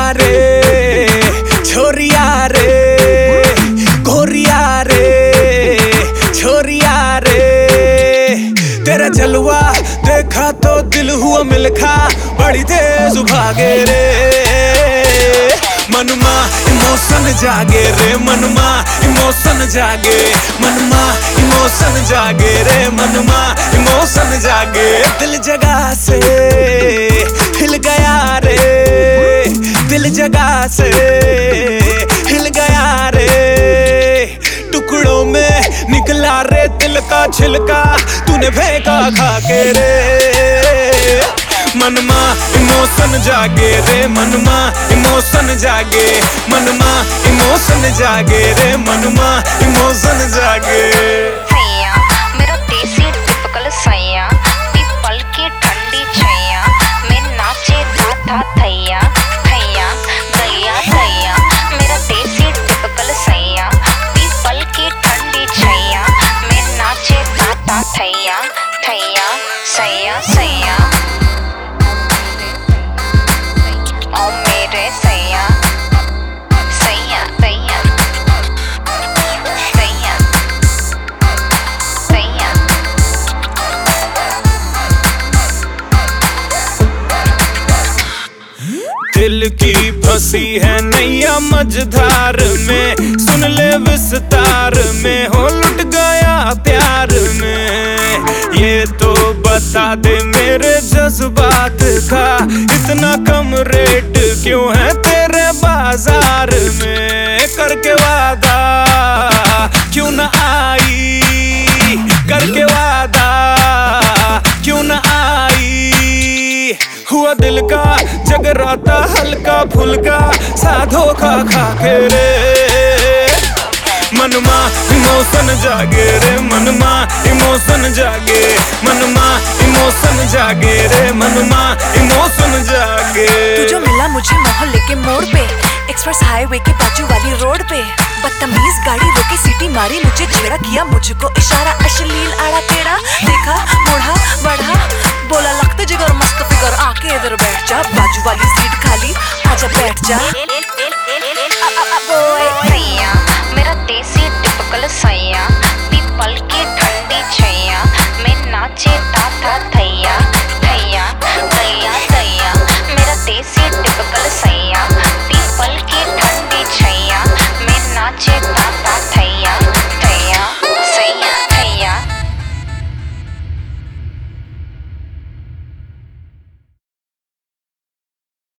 रे छोरिया रे गोरिया रे छोरिया रे, तेरा जलवा देखा तो दिल हुआ मिलखा, बड़ी तेज भागे रे मनमा इमोशन जागे रे मनमा इमोशन जागे मनमा इमोशन जागे रे मनमा इमोशन जागे। दिल जगह से हिल गया रे दिल जगह से हिल गया रे, टुकड़ों में निकला रे दिल का छिलका, तूने फेंका खा के रे मनमा इमोशन जागे रे मनमा इमोशन जागे मनमा इमोशन जागे रे मनमा इमोशन जागे। सैया मेरा देसी टिपिकल सैया, पीपल की ठंडी छैया, मैं नाचे था थैया थैया दैया दैया। मेरा देसी टिपिकल सैया, पीपल की ठंडी छैया, मैं नाचे था थैया थैया सैया सैया। ओ मेरे सैया सैया सैया सैया सैया। दिल की फंसी है नैया मझधार में, सुन ले विस्तार में हो लुट गया प्यार में, ये तो बता दे मेरे जज्बात का इतना कम रेट क्यों है तेरे बाजार में, करके वादा क्यों न आई करके वादा क्यों न आई, हुआ दिल का जगराता हल्का फुल्का साधो खा के रे मनमा इमोशन जागे रे मनमा इमोशन जागे मनमा इमोशन जागे रे मनमा इमोशन जागे। तू जो मिला मुझे मोहल्ले के मोड़ पे, एक्सप्रेस हाईवे के बाजू वाली रोड पे, बदतमीज गाड़ी रोकी सीटी मारी, मुझे छेड़ा किया मुझको इशारा, अश्लील आड़ा टेढ़ा देखा मुड़ा बढ़ा, बोला लगते जिगर मस्त फिगर, आके इधर बैठ जा बाजू वाली सीट खाली आजा बैठ जा।